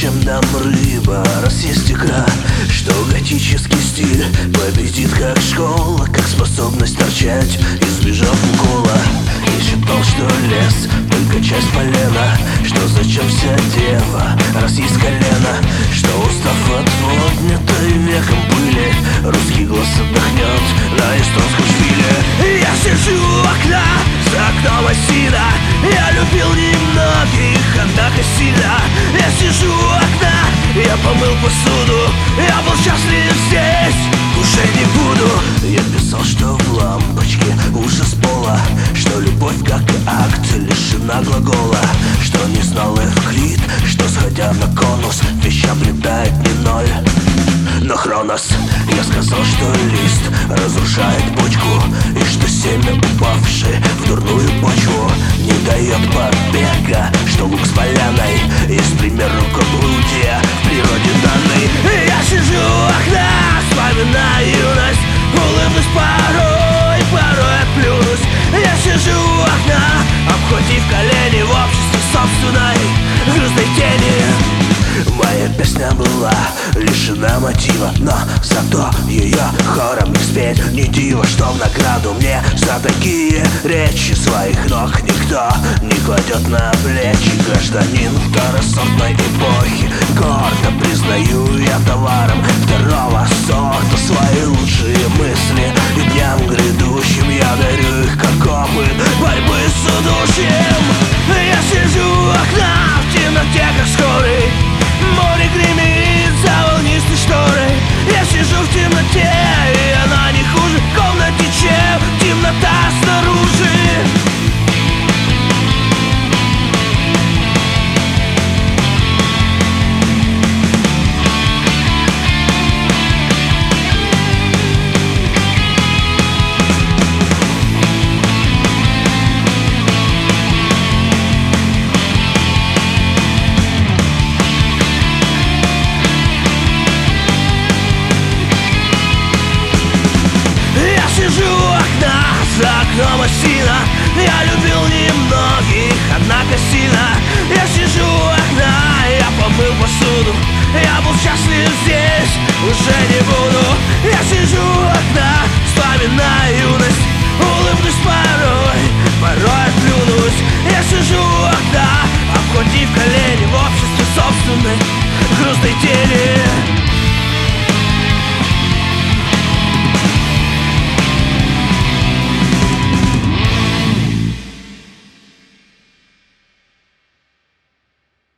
Зачем нам рыба, раз есть икра? Что готический стиль победит как школа, как способность торчать, избежав укола. И считал, что лес только часть полена, что зачем вся дева, раз есть колено, что устав от поднятой веком пыли, русский глаз отдохнет на эстонском шпиле. Я сижу у окна, за окном осина, я любил немногих, однако сильно. Я сижу у окна, я помыл посуду, я был счастлив здесь, уже не буду. Я писал, что в лампочке ужас пола, что любовь как акт лишена глагола, что не знал Эвклид, что сходя на конус вещам летает не ноль, но хронос. Я сказал, что лист разрушает почку, и что семя, упавшее в дурную почву, не дает побега, что лук с поляной есть пример рукоблудия в природе данной. Я сижу у окна, вспоминаю юность, улыбнусь порой отплюнусь. Я сижу у окна, обхватив колени в обществе собственной грустной тени. Моя песня была лишена мотива, но зато ее хором не спеть. Не диво, что в награду мне за такие речи своих ног никто не кладет на плечи. Гражданин второсортной эпохи, гордо признаю я товаром второго сорта свои лучшие мысли, и дням грядущим я дарю их как опыт борьбы с удушьем. Я сижу у окна в темноте, как скорый, море гремит за волнистой шторой. Я сижу в темноте, и она не хуже в комнате, чем темнота снаружи. Сижу у окна, за окном осина, я любил немногих, однако сильно. Я сижу у окна, я помыл посуду, я был счастлив здесь, уже не буду.